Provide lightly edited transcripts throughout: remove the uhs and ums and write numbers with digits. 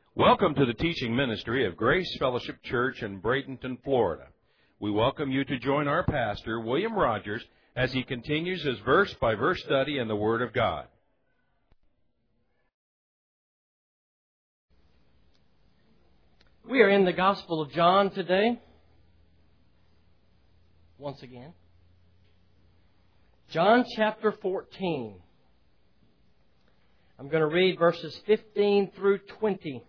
Welcome to the teaching ministry of Grace Fellowship Church in Bradenton, Florida. We welcome you to join our pastor, William Rogers, as he continues his verse-by-verse study in the Word of God. We are in the Gospel of John today. Once again. John chapter 14. I'm going to read verses 15 through 20.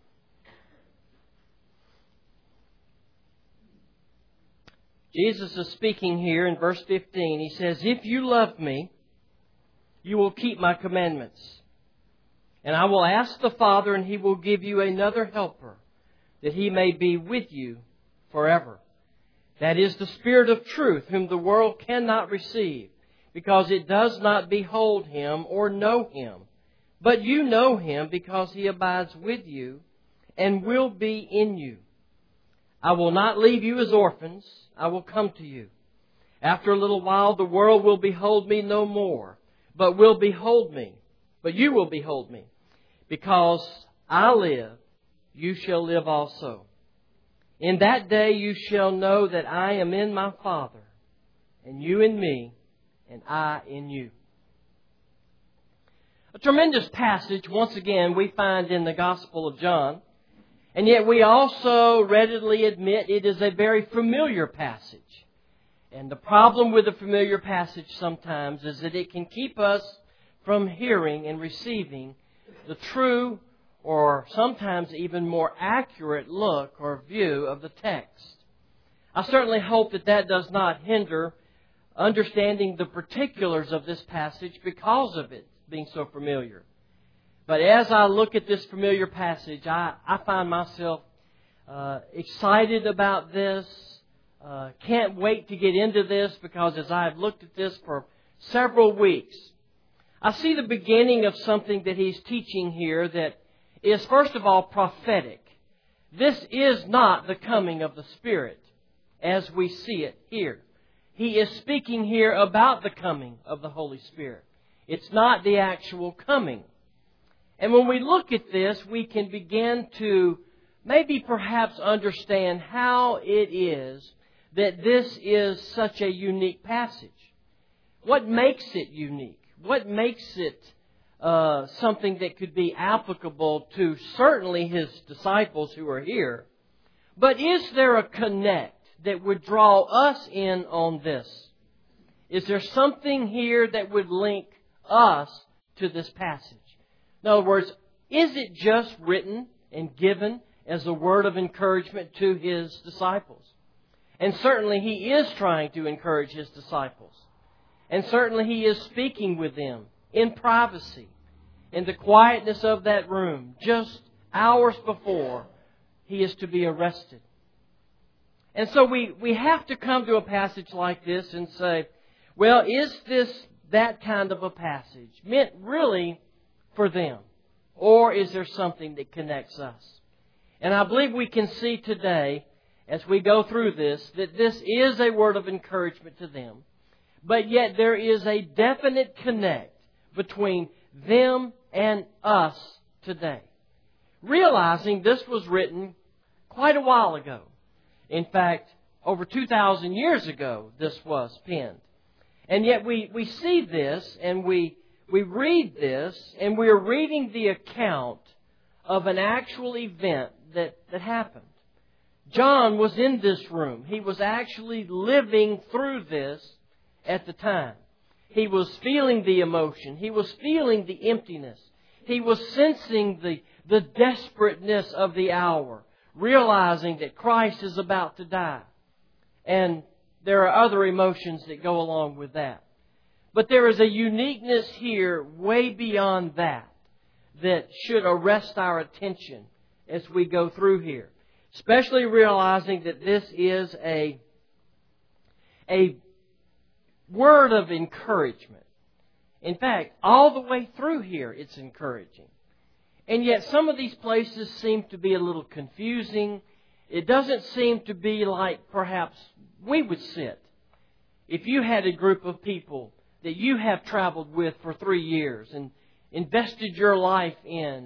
Jesus is speaking here in verse 15. He says, "If you love me, you will keep my commandments. And I will ask the Father, and He will give you another helper, that He may be with you forever. That is the Spirit of truth, whom the world cannot receive, because it does not behold Him or know Him. But you know Him, because He abides with you and will be in you. I will not leave you as orphans. I will come to you. After a little while, the world will behold me no more, but you will behold me. Because I live, you shall live also. In that day you shall know that I am in my Father, and you in me, and I in you." A tremendous passage, once again, we find in the Gospel of John. And yet we also readily admit it is a very familiar passage. And the problem with a familiar passage sometimes is that it can keep us from hearing and receiving the true or sometimes even more accurate look or view of the text. I certainly hope that does not hinder understanding the particulars of this passage because of it being so familiar. But as I look at this familiar passage, I find myself excited about this. Can't wait to get into this, because as I've looked at this for several weeks, I see the beginning of something that he's teaching here that is, first of all, prophetic. This is not the coming of the Spirit as we see it here. He is speaking here about the coming of the Holy Spirit. It's not the actual coming. And when we look at this, we can begin to maybe perhaps understand how it is that this is such a unique passage. What makes it unique? What makes it something that could be applicable to certainly His disciples who are here? But is there a connect that would draw us in on this? Is there something here that would link us to this passage? In other words, is it just written and given as a word of encouragement to His disciples? And certainly He is trying to encourage His disciples. And certainly He is speaking with them in privacy, in the quietness of that room, just hours before He is to be arrested. And so we have to come to a passage like this and say, well, is this that kind of a passage meant really for them? Or is there something that connects us? And I believe we can see today, as we go through this, that this is a word of encouragement to them. But yet there is a definite connect between them and us today. Realizing this was written quite a while ago. In fact, over 2,000 years ago, this was penned. And yet we see this and we read this, and we're reading the account of an actual event that happened. John was in this room. He was actually living through this at the time. He was feeling the emotion. He was feeling the emptiness. He was sensing the desperateness of the hour, realizing that Christ is about to die. And there are other emotions that go along with that. But there is a uniqueness here way beyond that should arrest our attention as we go through here. Especially realizing that this is a word of encouragement. In fact, all the way through here it's encouraging. And yet some of these places seem to be a little confusing. It doesn't seem to be like perhaps we would sit. If you had a group of people that you have traveled with for 3 years and invested your life in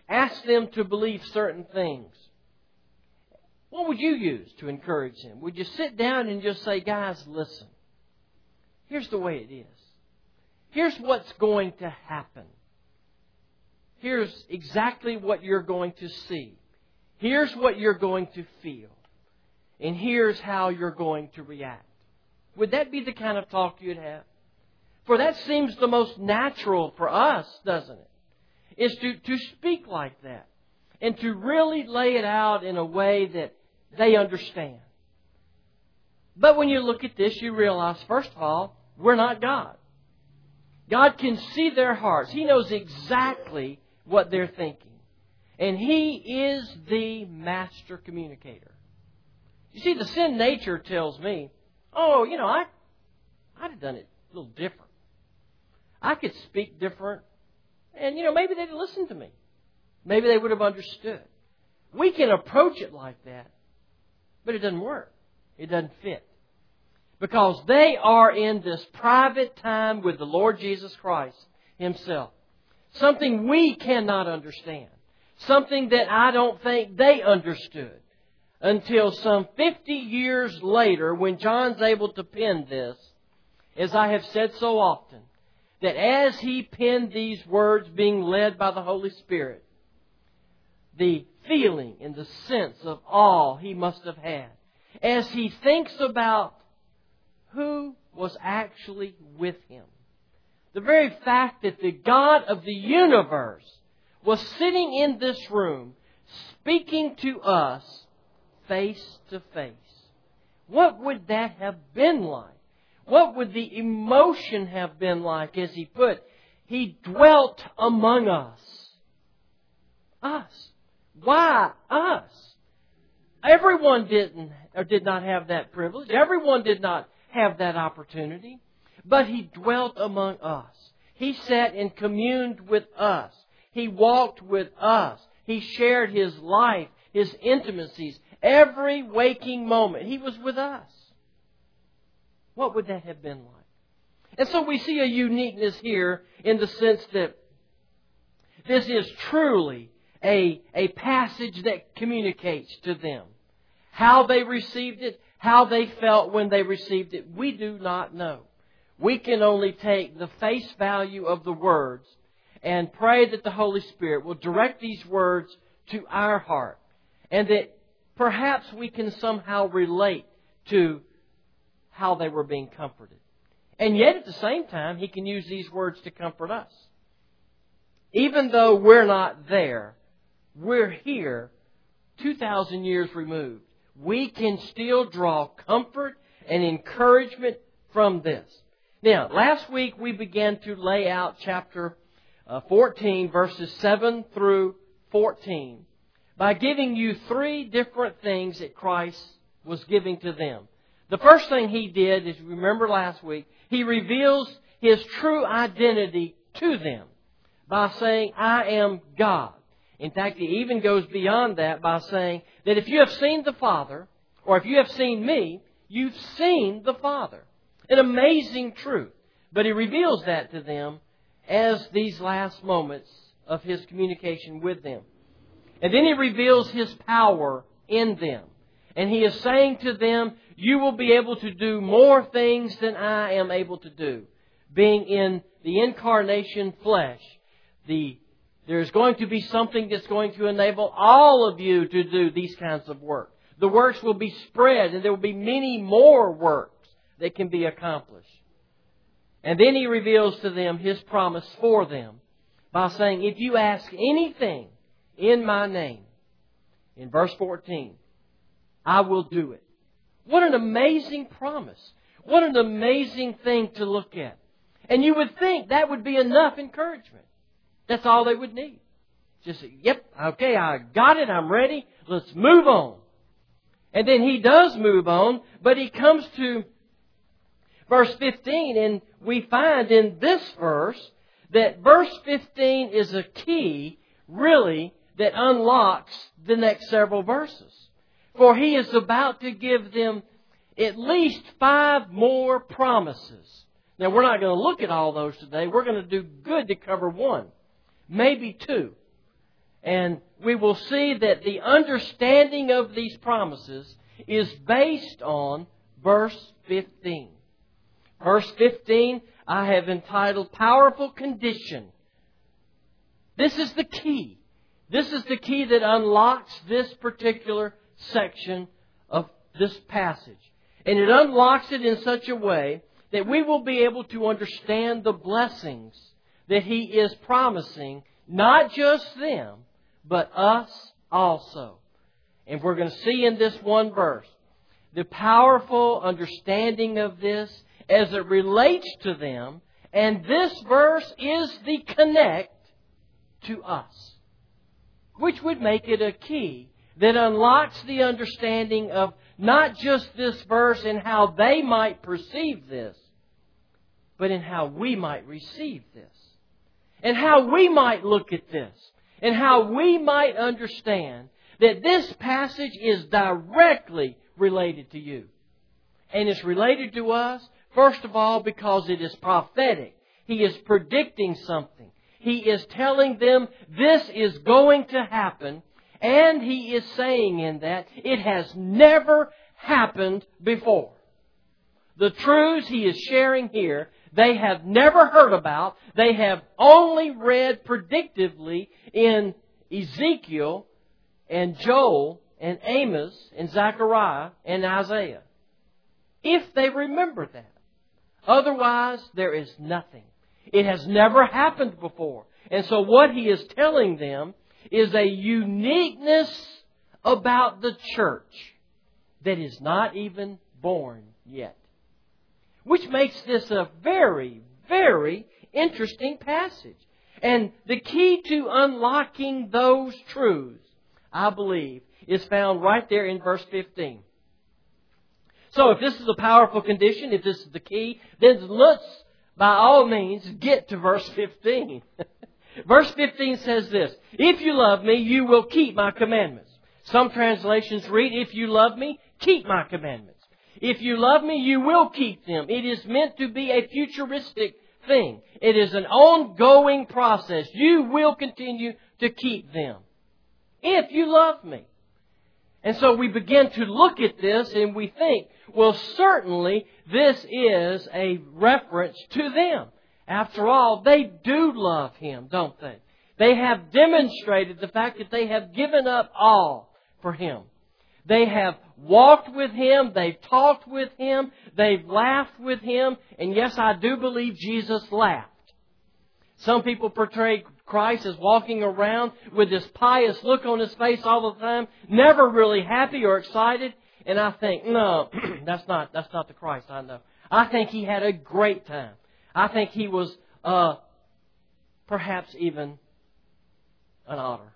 ask them to believe certain things, what would you use to encourage them? Would you sit down and just say, guys, listen, here's the way it is. Here's what's going to happen. Here's exactly what you're going to see. Here's what you're going to feel. And here's how you're going to react. Would that be the kind of talk you'd have? For that seems the most natural for us, doesn't it? Is to speak like that. And to really lay it out in a way that they understand. But when you look at this, you realize, first of all, we're not God. God can see their hearts. He knows exactly what they're thinking. And He is the master communicator. You see, the sin nature tells me, I'd have done it a little different. I could speak different. And, maybe they'd listen to me. Maybe they would have understood. We can approach it like that, but it doesn't work. It doesn't fit. Because they are in this private time with the Lord Jesus Christ Himself. Something we cannot understand. Something that I don't think they understood until some 50 years later when John's able to pen this, as I have said so often, that as he penned these words being led by the Holy Spirit, the feeling and the sense of awe he must have had as he thinks about who was actually with him. The very fact that the God of the universe was sitting in this room speaking to us face to face. What would that have been like? What would the emotion have been like as He put, He dwelt among us? Us. Why us? Everyone did not have that privilege. Everyone did not have that opportunity. But He dwelt among us. He sat and communed with us. He walked with us. He shared His life, His intimacies. Every waking moment, He was with us. What would that have been like? And so we see a uniqueness here in the sense that this is truly a passage that communicates to them. How they received it, how they felt when they received it, we do not know. We can only take the face value of the words and pray that the Holy Spirit will direct these words to our heart and that perhaps we can somehow relate to how they were being comforted. And yet at the same time, He can use these words to comfort us. Even though we're not there, we're here 2,000 years removed. We can still draw comfort and encouragement from this. Now, last week we began to lay out chapter 14, verses 7 through 14, by giving you 3 different things that Christ was giving to them. The first thing He did, as you remember last week, He reveals His true identity to them by saying, I am God. In fact, He even goes beyond that by saying that if you have seen the Father, or if you have seen me, you've seen the Father. An amazing truth. But He reveals that to them as these last moments of His communication with them. And then He reveals His power in them. And He is saying to them, you will be able to do more things than I am able to do. Being in the incarnation flesh, there's going to be something that's going to enable all of you to do these kinds of work. The works will be spread and there will be many more works that can be accomplished. And then He reveals to them His promise for them by saying, if you ask anything in my name, in verse 14, I will do it. What an amazing promise. What an amazing thing to look at. And you would think that would be enough encouragement. That's all they would need. Just say, yep, okay, I got it, I'm ready, let's move on. And then He does move on, but He comes to verse 15, and we find in this verse that verse 15 is a key, really, that unlocks the next several verses. For He is about to give them at least 5 more promises. Now, we're not going to look at all those today. We're going to do good to cover 1, maybe 2. And we will see that the understanding of these promises is based on verse 15. Verse 15, I have entitled Powerful Condition. This is the key. This is the key that unlocks this particular section of this passage. And it unlocks it in such a way that we will be able to understand the blessings that He is promising, not just them, but us also. And we're going to see in this one verse the powerful understanding of this as it relates to them. And this verse is the connect to us, which would make it a key that unlocks the understanding of not just this verse and how they might perceive this, but in how we might receive this, and how we might look at this, and how we might understand that this passage is directly related to you. And it's related to us, first of all, because it is prophetic. He is predicting something. He is telling them this is going to happen, and He is saying in that it has never happened before. The truths He is sharing here, they have never heard about. They have only read predictively in Ezekiel and Joel and Amos and Zechariah and Isaiah. If they remember that. Otherwise, there is nothing. It has never happened before. And so what He is telling them is a uniqueness about the church that is not even born yet. Which makes this a very, very interesting passage. And the key to unlocking those truths, I believe, is found right there in verse 15. So if this is a powerful condition, if this is the key, then let's, by all means, get to verse 15. Verse 15 says this, If you love me, you will keep my commandments. Some translations read, If you love me, keep my commandments. If you love me, you will keep them. It is meant to be a futuristic thing. It is an ongoing process. You will continue to keep them. If you love me. And so we begin to look at this and we think, well, certainly this is a reference to them. After all, they do love Him, don't they? They have demonstrated the fact that they have given up all for Him. They have walked with Him, they've talked with Him, they've laughed with Him, and yes, I do believe Jesus laughed. Some people portray Christ as walking around with this pious look on His face all the time, never really happy or excited, and I think, no, that's not the Christ I know. I think He had a great time. I think He was perhaps even an otter.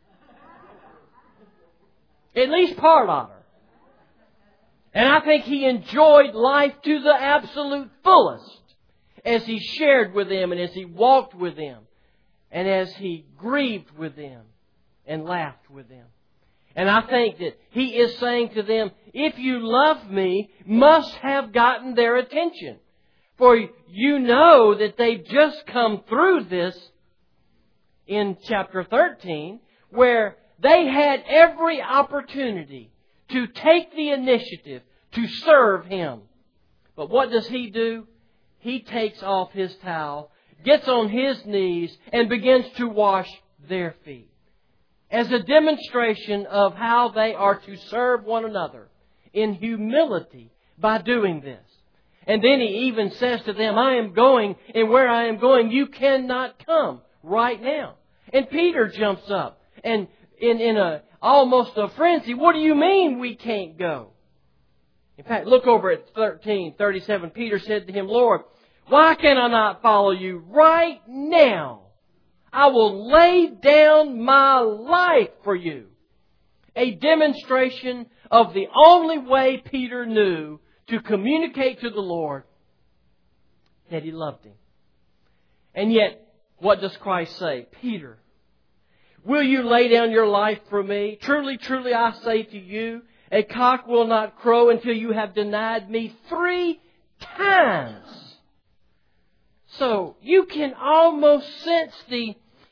At least part otter. And I think He enjoyed life to the absolute fullest as He shared with them and as He walked with them and as He grieved with them and laughed with them. And I think that He is saying to them, if you love me, must have gotten their attention. For you know that they've just come through this in chapter 13, where they had every opportunity to take the initiative to serve Him. But what does He do? He takes off His towel, gets on His knees, and begins to wash their feet. As a demonstration of how they are to serve one another in humility by doing this. And then He even says to them, I am going, and where I am going, you cannot come right now. And Peter jumps up, and in almost a frenzy, what do you mean we can't go? In fact, look over at 13:37. Peter said to Him, Lord, why can I not follow you right now? I will lay down my life for you. A demonstration of the only way Peter knew to communicate to the Lord that he loved him. And yet, what does Christ say? Peter, will you lay down your life for me? Truly, truly, I say to you, a cock will not crow until you have denied me 3 times. So, you can almost sense the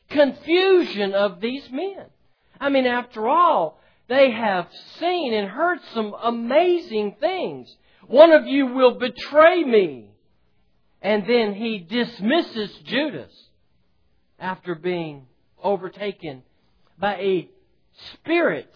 confusion of these men. I mean, after all, they have seen and heard some amazing things. One of you will betray me. And then he dismisses Judas after being overtaken by a spirit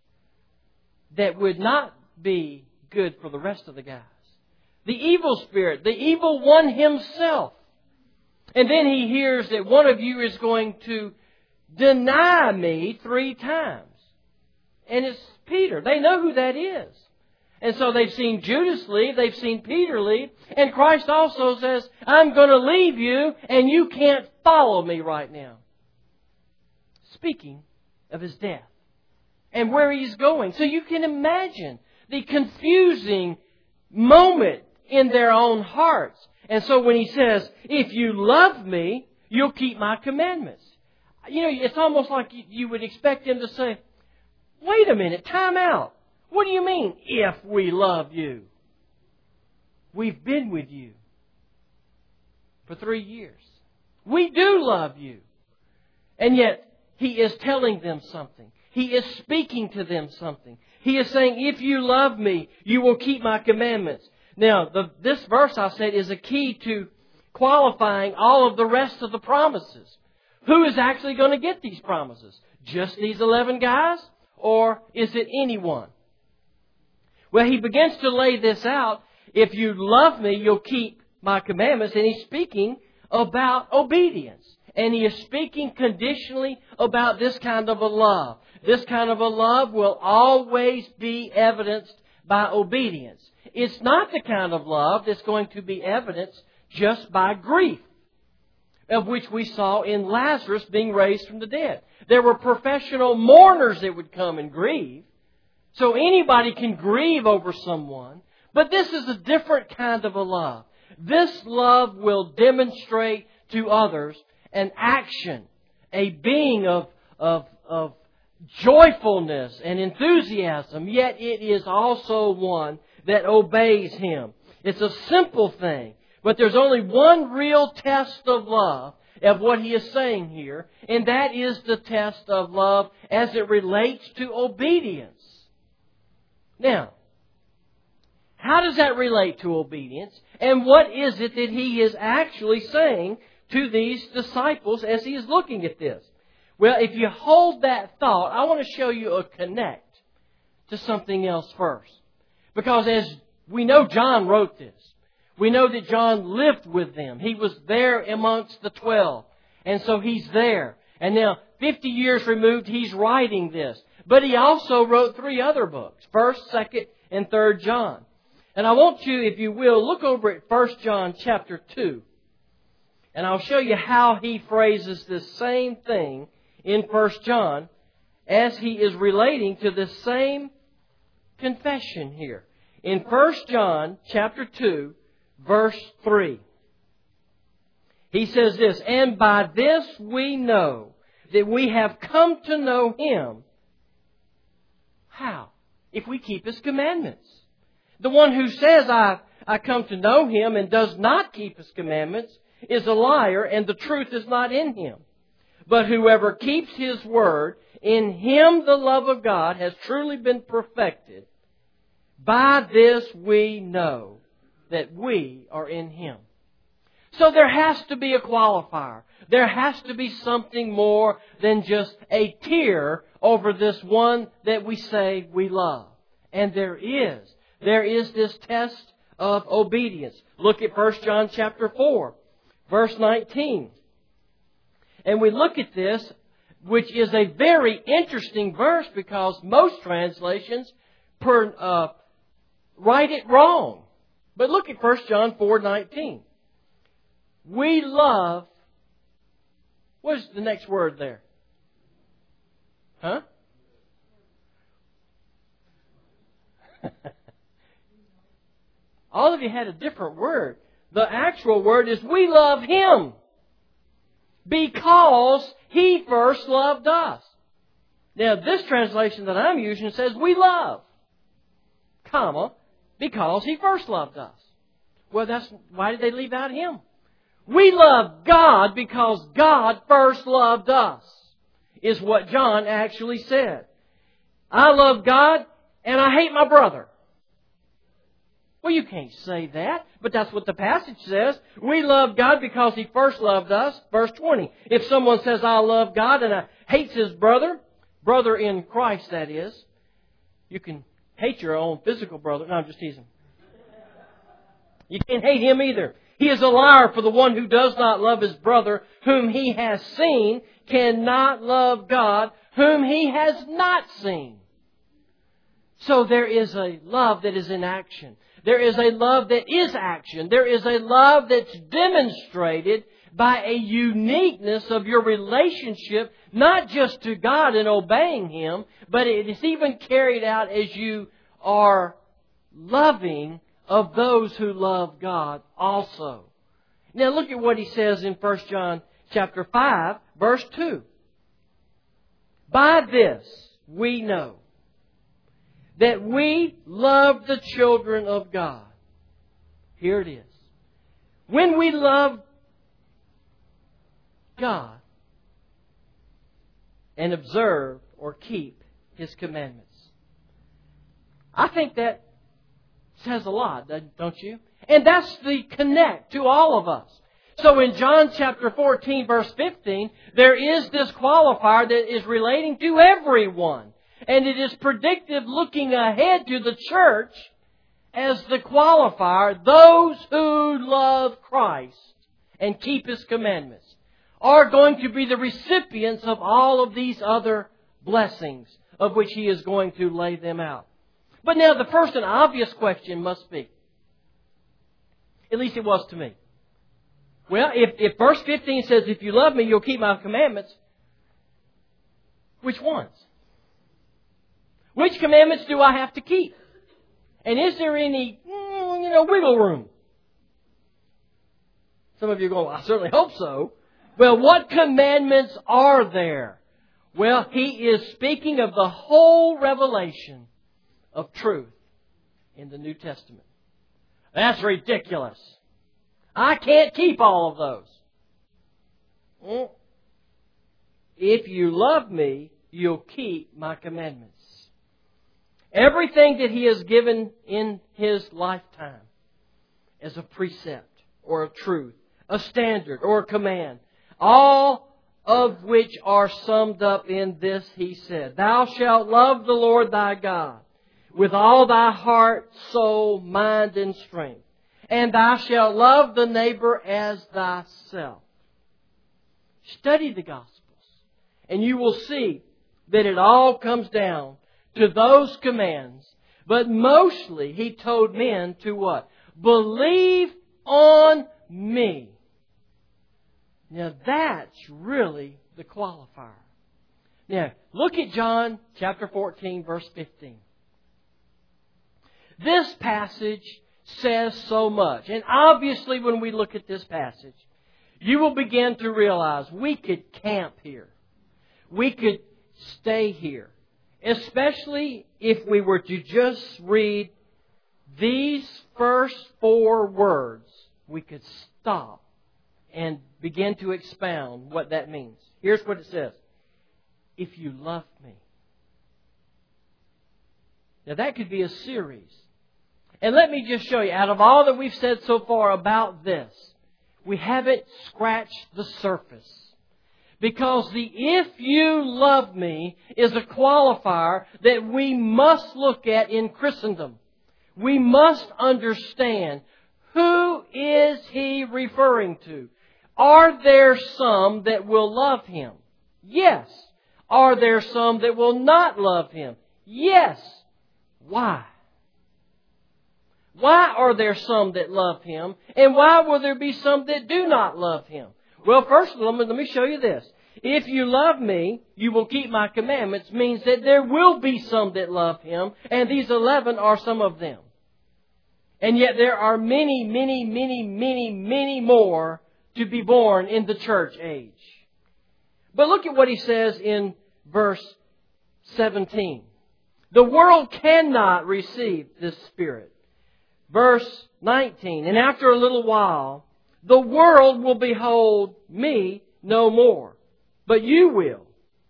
that would not be good for the rest of the guys. The evil spirit, the evil one himself. And then he hears that one of you is going to deny me 3 times. And it's Peter. They know who that is. And so they've seen Judas leave, they've seen Peter leave, and Christ also says, I'm going to leave you and you can't follow me right now. Speaking of His death and where He's going. So you can imagine the confusing moment in their own hearts. And so when He says, if you love me, you'll keep my commandments. You know, it's almost like you would expect Him to say, wait a minute, time out. What do you mean, if we love you? We've been with you for 3 years. We do love you. And yet, He is telling them something. He is speaking to them something. He is saying, if you love me, you will keep my commandments. Now, this verse, I said, is a key to qualifying all of the rest of the promises. Who is actually going to get these promises? Just these 11 guys? Or is it anyone? Well, He begins to lay this out. If you love me, you'll keep my commandments. And He's speaking about obedience. And He is speaking conditionally about this kind of a love. This kind of a love will always be evidenced by obedience. It's not the kind of love that's going to be evidenced just by grief, of which we saw in Lazarus being raised from the dead. There were professional mourners that would come and grieve. So anybody can grieve over someone. But this is a different kind of a love. This love will demonstrate to others an action, a being of joyfulness and enthusiasm. Yet it is also one that obeys Him. It's a simple thing. But there's only one real test of love of what He is saying here. And that is the test of love as it relates to obedience. Now, how does that relate to obedience? And what is it that He is actually saying to these disciples as He is looking at this? Well, if you hold that thought, I want to show you a connect to something else first. Because as we know, John wrote this. We know that John lived with them. He was there amongst the 12. And so he's there. And now, 50 years removed, he's writing this. But he also wrote 3 other books. 1st, 2nd, and 3rd John. And I want you, if you will, look over at 1 John chapter 2. And I'll show you how he phrases this same thing in 1 John as he is relating to this same confession here. In 1 John chapter 2, verse 3. He says this, and by this we know that we have come to know Him. How? If we keep His commandments. The one who says, I come to know Him and does not keep His commandments is a liar, and the truth is not in him. But whoever keeps His word, in him the love of God has truly been perfected. By this we know that we are in Him. So there has to be a qualifier. There has to be something more than just a tear over this one that we say we love. And there is. There is this test of obedience. Look at 1 John chapter 4, verse 19. And we look at this, which is a very interesting verse because most translations write it wrong. But look at 1 John 4:19. We love... What's the next word there? Huh? All of you had a different word. The actual word is we love Him because He first loved us. Now, this translation that I'm using says we love, comma, because He first loved us. Well, why did they leave out Him? We love God because God first loved us, is what John actually said. I love God and I hate my brother. Well, you can't say that, but that's what the passage says. We love God because He first loved us. Verse 20. If someone says, I love God and hates his brother in Christ, that is. You can hate your own physical brother. No, I'm just teasing. You can't hate him either. He is a liar, for the one who does not love his brother whom he has seen cannot love God whom he has not seen. So there is a love that is in action. There is a love that is action. There is a love that's demonstrated by a uniqueness of your relationship, not just to God and obeying Him, but it is even carried out as you are loving of those who love God also. Now look at what he says in 1 John chapter 5, verse 2. By this we know that we love the children of God. Here it is. When we love God and observe or keep His commandments. I think that says a lot, don't you? And that's the connect to all of us. So in John chapter 14, verse 15, there is this qualifier that is relating to everyone. And it is predictive looking ahead to the church as the qualifier. Those who love Christ and keep His commandments are going to be the recipients of all of these other blessings of which He is going to lay them out. But now the first and obvious question must be, at least it was to me. Well, if verse 15 says, if you love me, you'll keep my commandments, which ones? Which commandments do I have to keep? And is there any, wiggle room? Some of you are going, well, I certainly hope so. Well, what commandments are there? Well, he is speaking of the whole revelation of truth in the New Testament. That's ridiculous. I can't keep all of those. If you love me, you'll keep my commandments. Everything that He has given in His lifetime as a precept or a truth, a standard or a command, all of which are summed up in this, He said, Thou shalt love the Lord thy God with all thy heart, soul, mind, and strength. And thou shalt love the neighbor as thyself. Study the Gospels, and you will see that it all comes down to those commands. But mostly, He told men to what? Believe on me. Now that's really the qualifier. Now, look at John chapter 14, verse 15. This passage says so much. And obviously when we look at this passage, you will begin to realize we could camp here. We could stay here. Especially if we were to just read these first 4 words, we could stop and begin to expound what that means. Here's what it says. If you love me. Now that could be a series. And let me just show you, out of all that we've said so far about this, we haven't scratched the surface. Because the if you love me is a qualifier that we must look at in Christendom. We must understand, who is He referring to? Are there some that will love Him? Yes. Are there some that will not love Him? Yes. Why? Why are there some that love Him? And why will there be some that do not love Him? Well, first of all, let me show you this. If you love me, you will keep my commandments, means that there will be some that love Him, and these 11 are some of them. And yet there are many, many, many, many, many more to be born in the church age. But look at what he says in verse 17. The world cannot receive this Spirit. Verse 19. And after a little while, the world will behold me no more, but you will.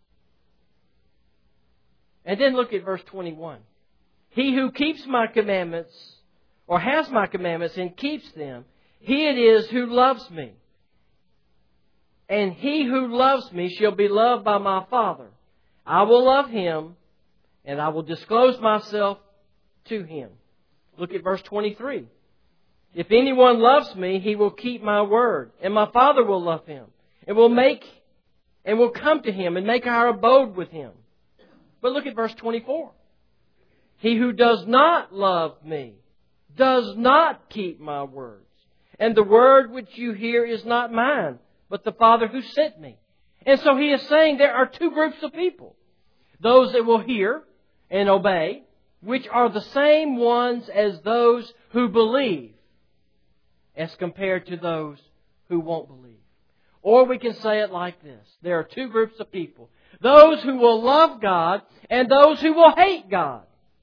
And then look at verse 21. He who keeps my commandments, or has my commandments and keeps them, he it is who loves me. And he who loves me shall be loved by my Father. I will love him, and I will disclose myself to him. Look at verse 23. If anyone loves me, he will keep my word, and my Father will love him, and will come to him and make our abode with him. But look at verse 24. He who does not love me does not keep my words. And the word which you hear is not mine, but the Father who sent me. And so he is saying there are two groups of people. Those that will hear and obey, which are the same ones as those who believe, as compared to those who won't believe. Or we can say it like this. There are two groups of people. Those who will love God and those who will hate God.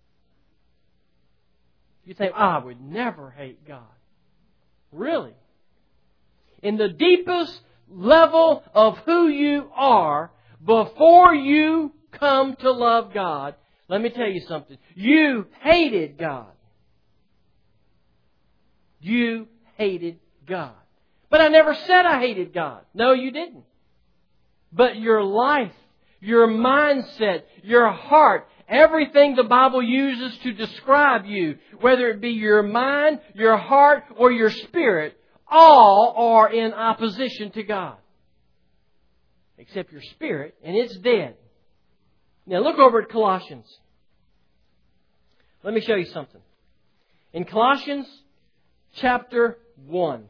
You think, I would never hate God. Really? In the deepest level of who you are, before you come to love God, let me tell you something. You hated God. You hated God. But I never said I hated God. No, you didn't. But your life, your mindset, your heart, everything the Bible uses to describe you, whether it be your mind, your heart, or your spirit, all are in opposition to God. Except your spirit, and it's dead. Now look over at Colossians. Let me show you something. In Colossians chapter 1,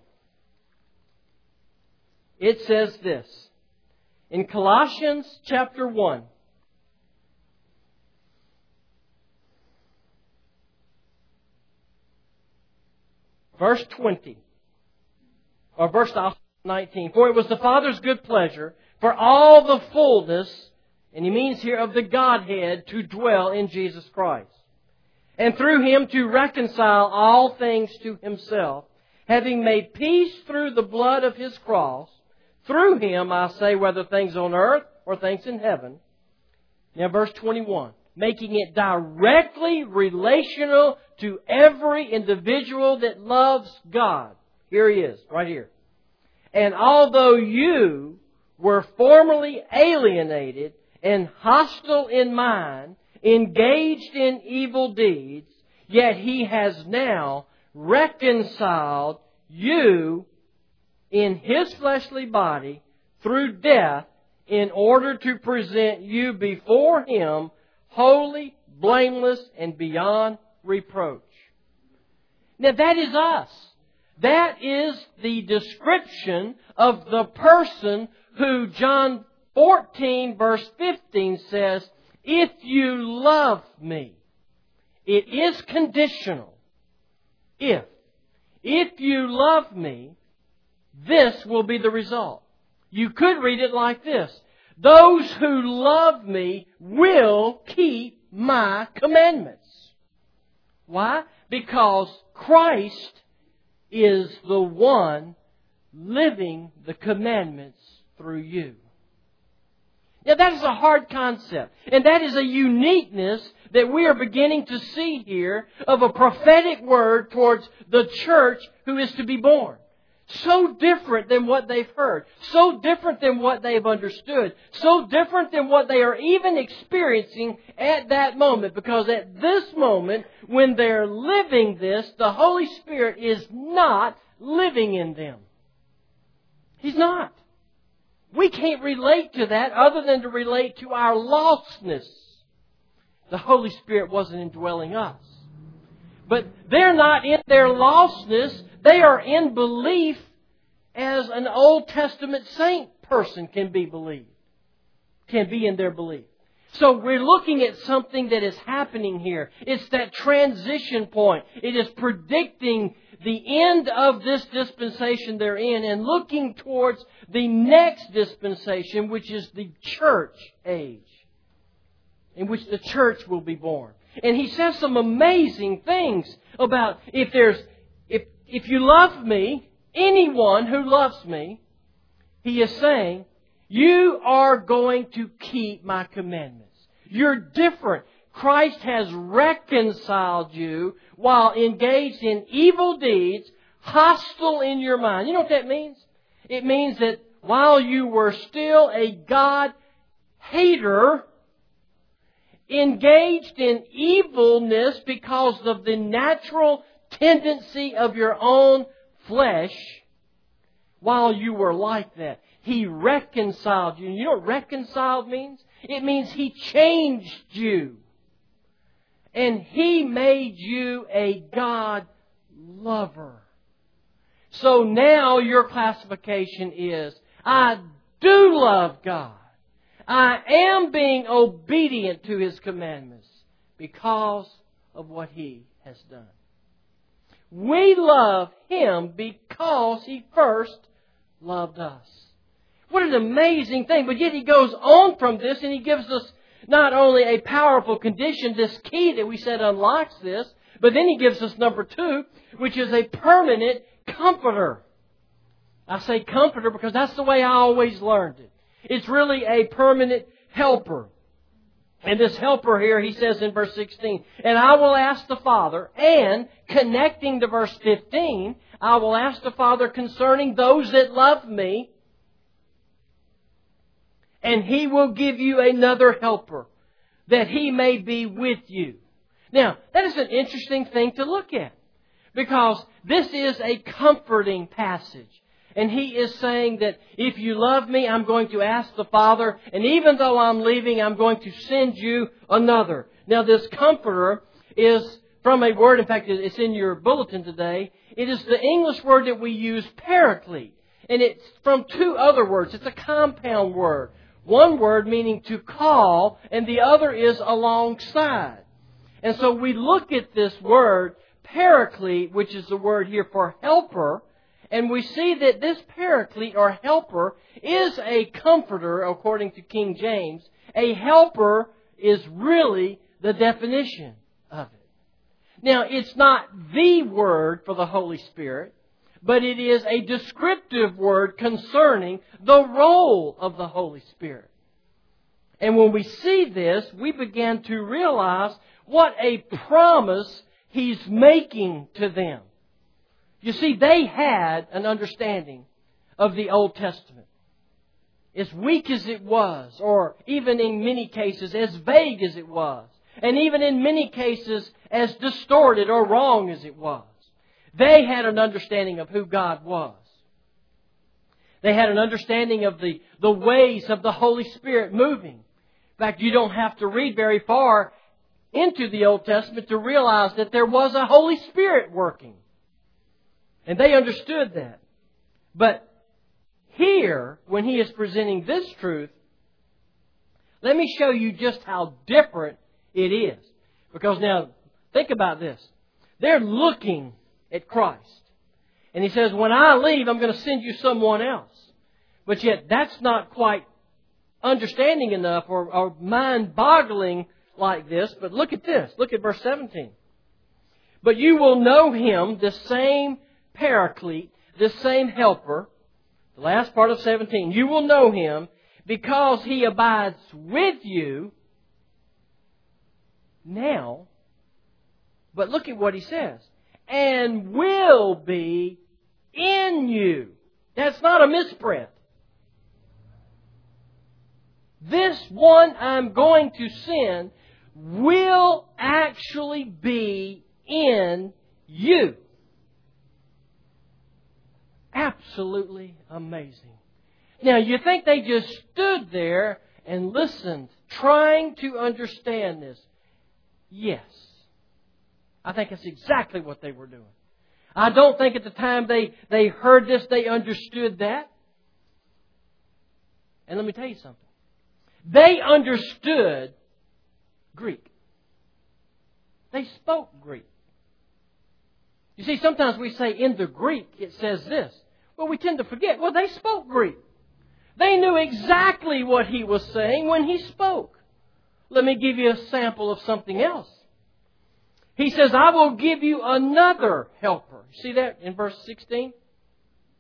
it says this. In Colossians chapter 1, verse 20, or verse 19, for it was the Father's good pleasure for all the fullness, and he means here of the Godhead, to dwell in Jesus Christ, and through Him to reconcile all things to Himself, having made peace through the blood of His cross. Through Him, I say, whether things on earth or things in heaven. Now verse 21, making it directly relational to every individual that loves God. Here He is, right here. And although you were formerly alienated and hostile in mind, engaged in evil deeds, yet He has now reconciled you in His fleshly body through death in order to present you before Him holy, blameless, and beyond reproach. Now that is us. That is the description of the person who John 14 verse 15 says, if you love me. It is conditional. If you love me, this will be the result. You could read it like this. Those who love me will keep my commandments. Why? Because Christ is the one living the commandments through you. Now that is a hard concept. And that is a uniqueness that we are beginning to see here of a prophetic word towards the church who is to be born. So different than what they've heard. So different than what they've understood. So different than what they are even experiencing at that moment. Because at this moment, when they're living this, the Holy Spirit is not living in them. He's not. We can't relate to that other than to relate to our lostness. The Holy Spirit wasn't indwelling us. But they're not in their lostness. They are in belief as an Old Testament saint person can be believed. Can be in their belief. So we're looking at something that is happening here. It's that transition point. It is predicting the end of this dispensation they're in and looking towards the next dispensation, which is the church age, in which the church will be born. And he says some amazing things about if you love me, anyone who loves me, He is saying, you are going to keep my commandments. You're different. Christ has reconciled you while engaged in evil deeds, hostile in your mind. You know what that means? It means that while you were still a God-hater, engaged in evilness because of the natural tendency of your own flesh, while you were like that, He reconciled you. You know what reconciled means? It means He changed you. And He made you a God lover. So now your classification is, I do love God. I am being obedient to His commandments because of what He has done. We love Him because He first loved us. What an amazing thing. But yet He goes on from this and He gives us not only a powerful condition, this key that we said unlocks this, but then He gives us number 2, which is a permanent comforter. I say comforter because that's the way I always learned it. It's really a permanent helper. And this helper here, He says in verse 16, and I will ask the Father, and connecting to verse 15, I will ask the Father concerning those that love me, and He will give you another helper, that He may be with you. Now, that is an interesting thing to look at, because this is a comforting passage. And He is saying that if you love me, I'm going to ask the Father, and even though I'm leaving, I'm going to send you another. Now, this comforter is from a word, in fact, it's in your bulletin today. It is the English word that we use, paraclete. And it's from 2 other words. It's a compound word. One word meaning to call, and the other is alongside. And so we look at this word, paraclete, which is the word here for helper, and we see that this paraclete or helper is a comforter, according to King James. A helper is really the definition of it. Now, it's not the word for the Holy Spirit, but it is a descriptive word concerning the role of the Holy Spirit. And when we see this, we begin to realize what a promise He's making to them. You see, they had an understanding of the Old Testament. As weak as it was, or even in many cases as vague as it was, and even in many cases as distorted or wrong as it was, they had an understanding of who God was. They had an understanding of the ways of the Holy Spirit moving. In fact, you don't have to read very far into the Old Testament to realize that there was a Holy Spirit working. And they understood that. But here, when He is presenting this truth, let me show you just how different it is. Because now, think about this. They're looking at Christ. And He says, when I leave, I'm going to send you someone else. But yet, that's not quite understanding enough or mind-boggling like this. But look at this. Look at verse 17. But you will know Him, the same paraclete, this same helper, the last part of 17, you will know Him because He abides with you now. But look at what He says. And will be in you. That's not a misprint. This one I'm going to send will actually be in you. Absolutely amazing. Now, you think they just stood there and listened, trying to understand this? Yes. I think that's exactly what they were doing. I don't think at the time they heard this, they understood that. And let me tell you something. They understood Greek. They spoke Greek. You see, sometimes we say in the Greek it says this. Well, we tend to forget. Well, they spoke Greek. They knew exactly what He was saying when He spoke. Let me give you a sample of something else. He says, I will give you another helper. See that in verse 16?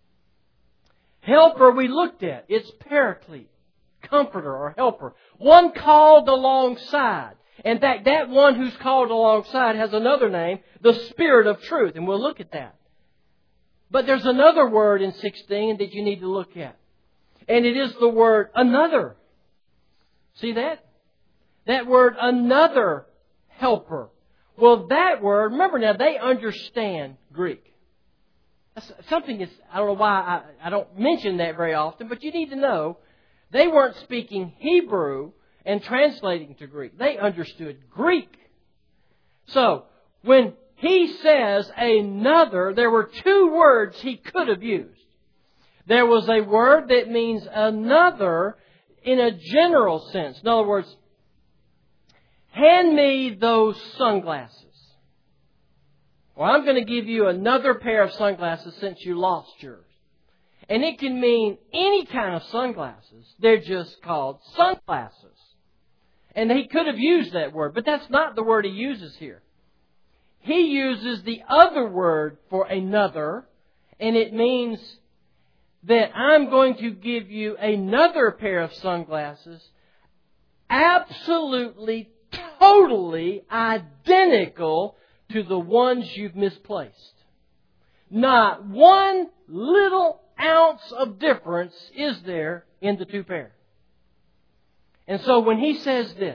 Helper we looked at. It's Paraclete, Comforter or Helper. One called alongside. In fact, that one who's called alongside has another name, the Spirit of Truth. And we'll look at that. But there's another word in 16 that you need to look at. And it is the word another. See that? That word another helper. Well, that word, remember now, they understand Greek. That's something I don't know why I don't mention that very often, but you need to know they weren't speaking Hebrew and translating to Greek. They understood Greek. So, when he says another, there were two words he could have used. There was a word that means another in a general sense. In other words, hand me those sunglasses. Or I'm going to give you another pair of sunglasses since you lost yours. And it can mean any kind of sunglasses. They're just called sunglasses. And he could have used that word, but that's not the word he uses here. He uses the other word for another, and it means that I'm going to give you another pair of sunglasses absolutely, totally identical to the ones you've misplaced. Not one little ounce of difference is there in the two pair. And so when he says this,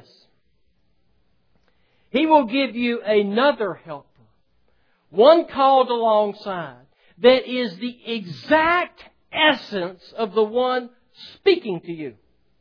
he will give you another helper, one called alongside, that is the exact essence of the one speaking to you.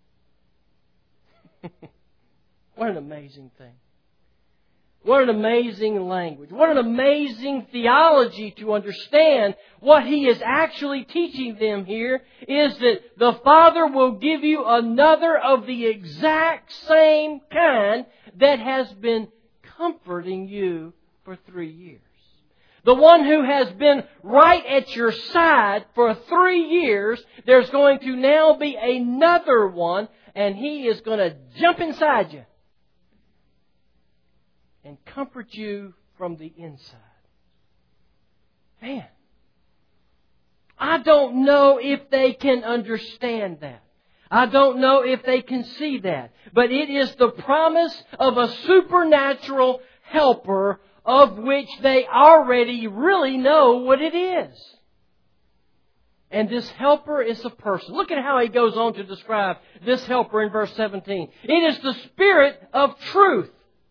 What an amazing thing. What an amazing language. What an amazing theology to understand. What he is actually teaching them here is that the Father will give you another of the exact same kind that has been comforting you for 3 years. The one who has been right at your side for 3 years, there's going to now be another one, and he is going to jump inside you and comfort you from the inside. Man, I don't know if they can understand that. I don't know if they can see that. But it is the promise of a supernatural helper of which they already really know what it is. And this helper is a person. Look at how he goes on to describe this helper in verse 17. It is the Spirit of truth.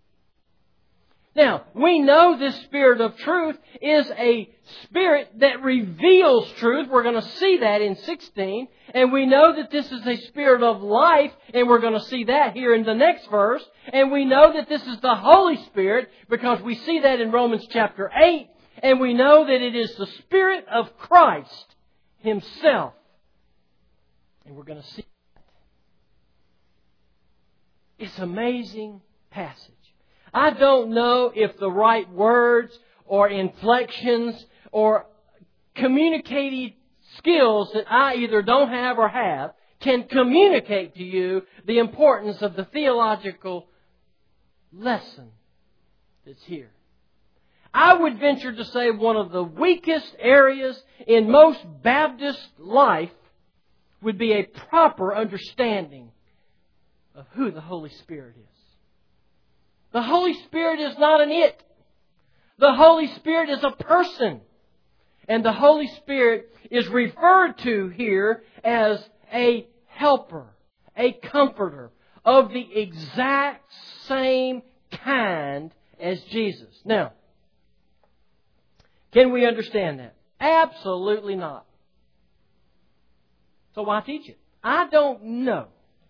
Now, we know this Spirit of truth is a Spirit that reveals truth. We're going to see that in 16. And we know that this is a Spirit of life, and we're going to see that here in the next verse. And we know that this is the Holy Spirit, because we see that in Romans chapter 8. And we know that it is the Spirit of Christ Himself. And we're going to see that. It's an amazing passage. I don't know if the right words or inflections or communicating skills that I either don't have or have can communicate to you the importance of the theological lesson that's here. I would venture to say one of the weakest areas in most Baptist life would be a proper understanding of who the Holy Spirit is. The Holy Spirit is not an it. The Holy Spirit is a person. And the Holy Spirit is referred to here as a helper, a comforter of the exact same kind as Jesus. Now, can we understand that? Absolutely not. So why teach it? I don't know.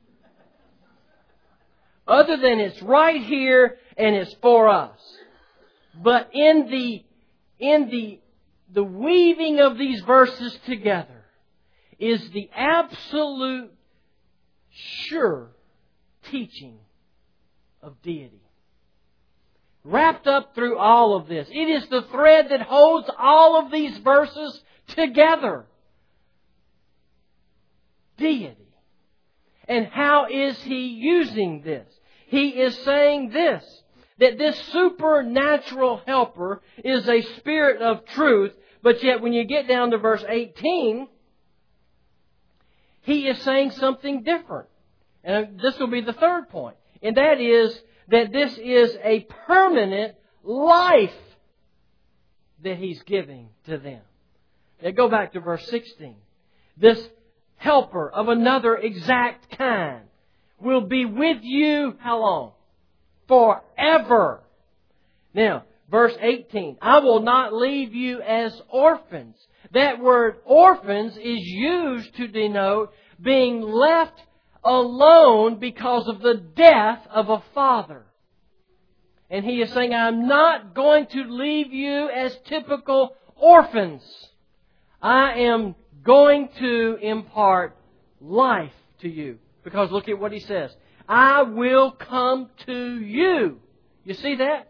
Other than it's right here and it's for us. But in the weaving of these verses together is the absolute sure teaching of deity. Wrapped up through all of this. It is the thread that holds all of these verses together. Deity. And how is He using this? He is saying this, that this supernatural helper is a Spirit of truth, but yet when you get down to verse 18, He is saying something different. And this will be the third point. And that is that this is a permanent life that He's giving to them. Now go back to verse 16. This helper of another exact kind will be with you, how long? Forever. Now, verse 18. I will not leave you as orphans. That word orphans is used to denote being left alone because of the death of a father. And He is saying, I'm not going to leave you as typical orphans. I am going to impart life to you. Because look at what He says. I will come to you. You see that?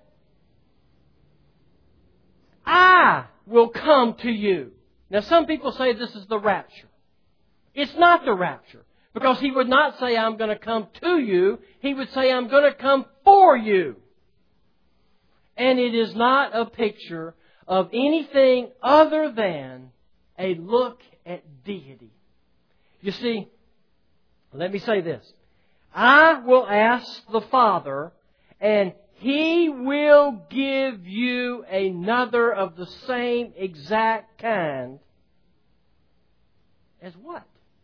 I will come to you. Now some people say this is the rapture. It's not the rapture. Because He would not say, I'm going to come to you. He would say, I'm going to come for you. And it is not a picture of anything other than a look at deity. You see, let me say this. I will ask the Father, and He will give you another of the same exact kind. As what?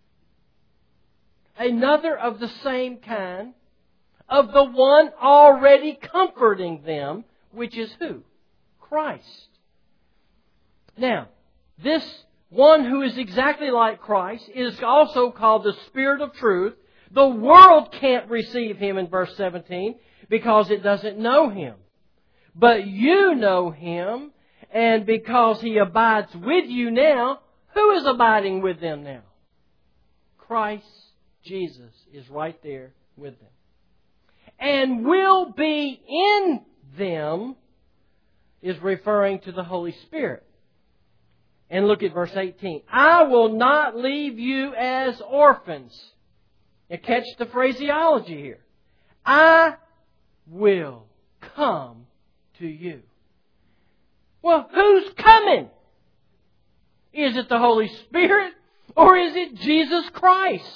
Another of the same kind of the one already comforting them, which is who? Christ. Now, this one who is exactly like Christ is also called the Spirit of Truth. The world can't receive Him in verse 17 because it doesn't know Him. But you know Him, and because He abides with you now, who is abiding with them now? Christ Jesus is right there with them. And will be in them is referring to the Holy Spirit. And look at verse 18. I will not leave you as orphans. Now catch the phraseology here. I will come to you. Well, who's coming? Is it the Holy Spirit or is it Jesus Christ?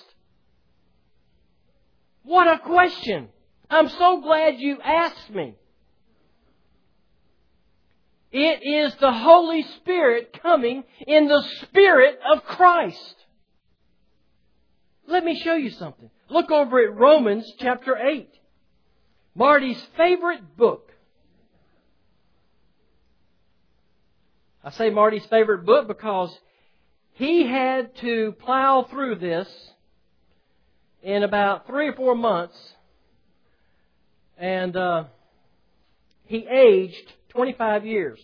What a question. I'm so glad you asked me. It is the Holy Spirit coming in the Spirit of Christ. Let me show you something. Look over at Romans chapter 8. Marty's favorite book. I say Marty's favorite book because he had to plow through this in about 3 or 4 months. And he aged 25 years.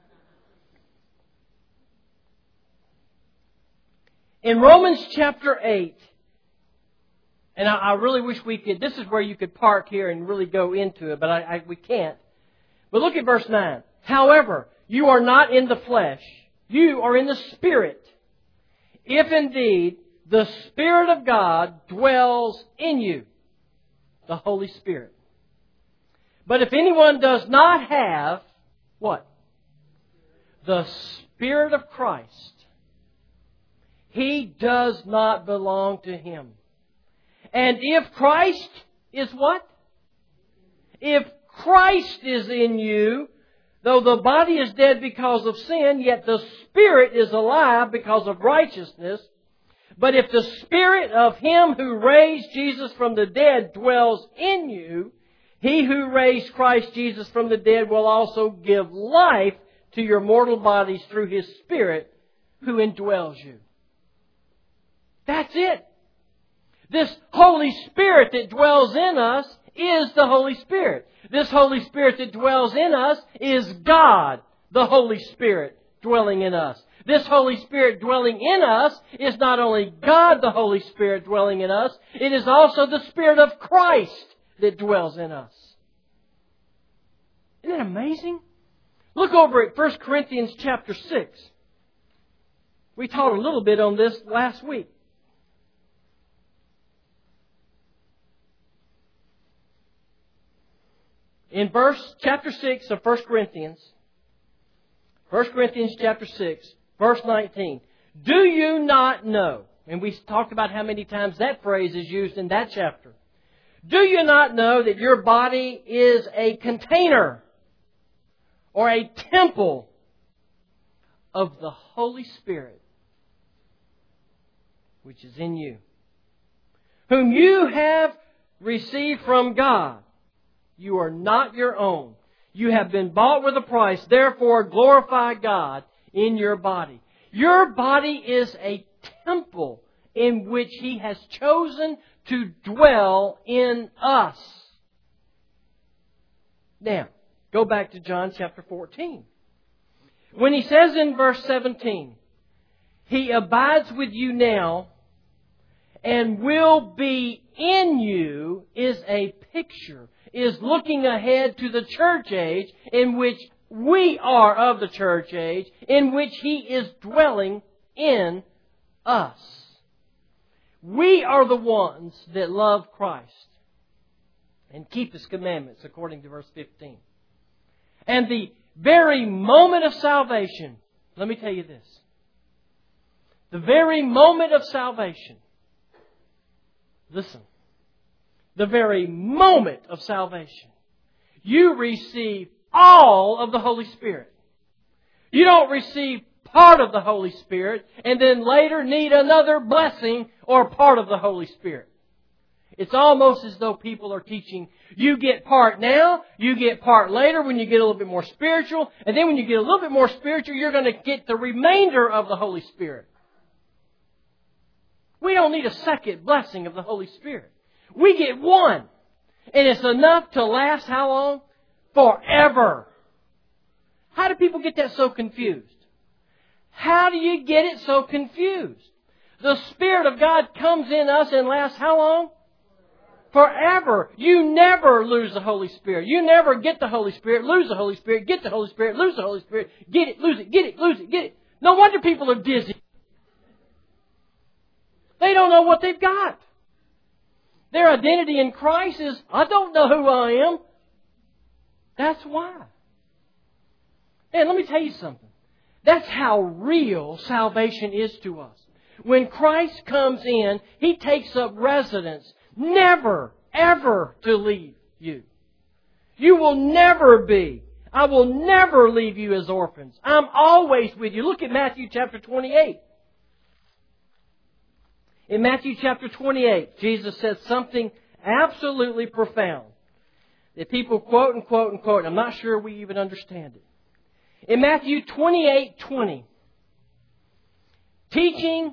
In Romans chapter 8, and I really wish we could, this is where you could park here and really go into it, but we can't. But look at verse 9. However, you are not in the flesh, you are in the Spirit, if indeed the Spirit of God dwells in you, the Holy Spirit. But if anyone does not have, what? The Spirit of Christ, he does not belong to Him. And if Christ is what? If Christ is in you, though the body is dead because of sin, yet the Spirit is alive because of righteousness. But if the Spirit of Him who raised Jesus from the dead dwells in you, He who raised Christ Jesus from the dead will also give life to your mortal bodies through His Spirit who indwells you. That's it. This Holy Spirit that dwells in us is the Holy Spirit. This Holy Spirit that dwells in us is God, the Holy Spirit, dwelling in us. This Holy Spirit dwelling in us is not only God, the Holy Spirit, dwelling in us, it is also the Spirit of Christ that dwells in us. Isn't that amazing? Look over at 1 Corinthians chapter 6. We taught a little bit on this last week. In chapter 6 of 1 Corinthians chapter 6, verse 19. Do you not know? And we talked about how many times that phrase is used in that chapter. Do you not know that your body is a container or a temple of the Holy Spirit, which is in you, whom you have received from God? You are not your own. You have been bought with a price. Therefore, glorify God in your body. Your body is a temple in which He has chosen to dwell in us. Now, go back to John chapter 14. When He says in verse 17, He abides with you now and will be in you, is a picture, is looking ahead to the church age in which we are of the church age, in which He is dwelling in us. We are the ones that love Christ and keep His commandments, according to verse 15. And the very moment of salvation, let me tell you this. The very moment of salvation, listen, the very moment of salvation, you receive all of the Holy Spirit. You don't receive part of the Holy Spirit and then later need another blessing or part of the Holy Spirit. It's almost as though people are teaching, you get part now, you get part later when you get a little bit more spiritual, and then when you get a little bit more spiritual, you're going to get the remainder of the Holy Spirit. We don't need a second blessing of the Holy Spirit. We get one. And it's enough to last how long? Forever. How do people get that so confused? How do you get it so confused? The Spirit of God comes in us and lasts how long? Forever. You never lose the Holy Spirit. You never get the Holy Spirit, lose the Holy Spirit, get the Holy Spirit, lose the Holy Spirit, get it, lose it, get it, lose it, get it. No wonder people are dizzy. They don't know what they've got. Their identity in Christ is, I don't know who I am. That's why. And let me tell you something. That's how real salvation is to us. When Christ comes in, He takes up residence, never, ever to leave you. You will never be. I will never leave you as orphans. I'm always with you. Look at Matthew chapter 28. In Matthew chapter 28, Jesus says something absolutely profound that people quote and quote and quote. I'm not sure we even understand it. In Matthew 28:20, teaching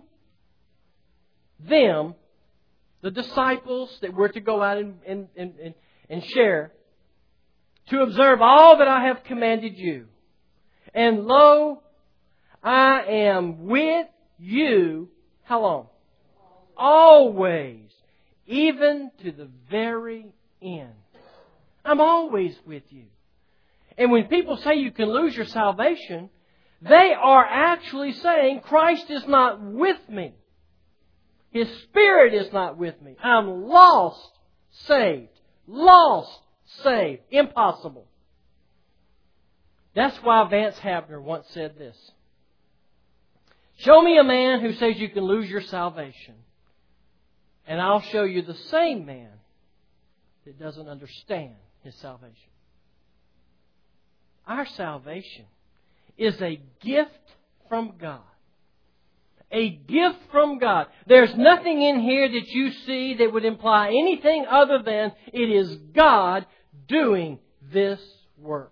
them, the disciples that were to go out and share, to observe all that I have commanded you. And lo, I am with you, how long? Always, even to the very end. I'm always with you. And when people say you can lose your salvation, they are actually saying Christ is not with me. His Spirit is not with me. I'm lost, saved. Lost, saved. Impossible. That's why Vance Havner once said this. Show me a man who says you can lose your salvation, and I'll show you the same man that doesn't understand his salvation. Our salvation is a gift from God. A gift from God. There's nothing in here that you see that would imply anything other than it is God doing this work.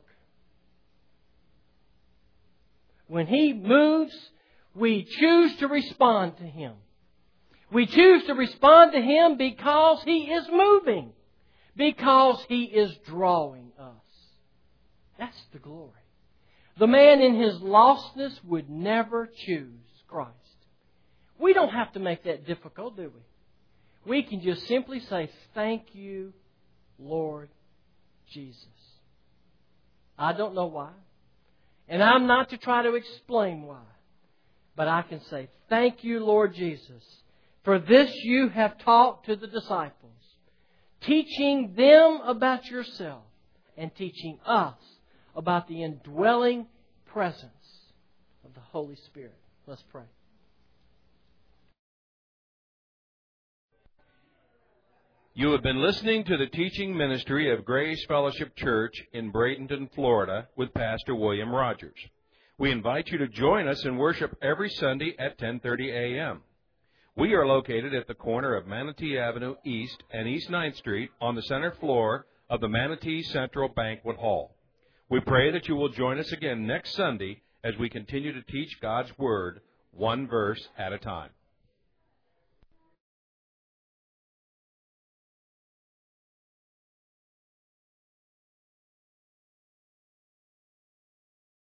When He moves, we choose to respond to Him. We choose to respond to Him because He is moving. Because He is drawing us. That's the glory. The man in his lostness would never choose Christ. We don't have to make that difficult, do we? We can just simply say, thank you, Lord Jesus. I don't know why. And I'm not to try to explain why. But I can say, thank you, Lord Jesus. For this you have taught to the disciples, teaching them about yourself and teaching us about the indwelling presence of the Holy Spirit. Let's pray. You have been listening to the teaching ministry of Grace Fellowship Church in Bradenton, Florida, with Pastor William Rogers. We invite you to join us in worship every Sunday at 10:30 a.m. We are located at the corner of Manatee Avenue East and East 9th Street on the center floor of the Manatee Central Banquet Hall. We pray that you will join us again next Sunday as we continue to teach God's Word one verse at a time.